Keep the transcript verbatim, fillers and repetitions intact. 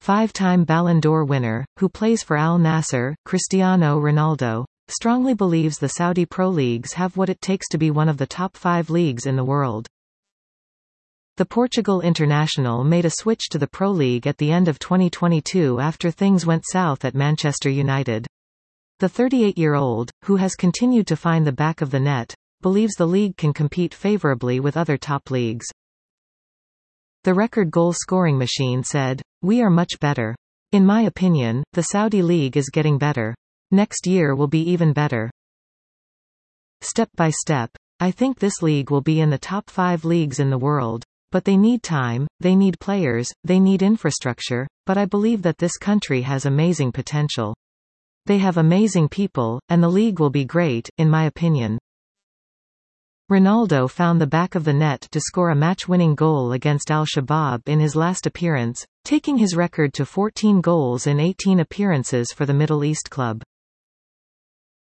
five-time Ballon d'Or winner, who plays for Al Nassr, Cristiano Ronaldo, strongly believes the Saudi pro leagues have what it takes to be one of the top five leagues in the world. The Portugal international made a switch to the Pro League at the end of twenty twenty-two after things went south at Manchester United. The thirty-eight-year-old, who has continued to find the back of the net, believes the league can compete favourably with other top leagues. The record goal-scoring machine said, "We are much better. In my opinion, the Saudi league is getting better. Next year will be even better. Step by step. I think this league will be in the top five leagues in the world. But they need time, they need players, they need infrastructure, but I believe that this country has amazing potential. They have amazing people, and the league will be great, in my opinion." Ronaldo found the back of the net to score a match-winning goal against Al-Shabaab in his last appearance, taking his record to fourteen goals in eighteen appearances for the Middle East club.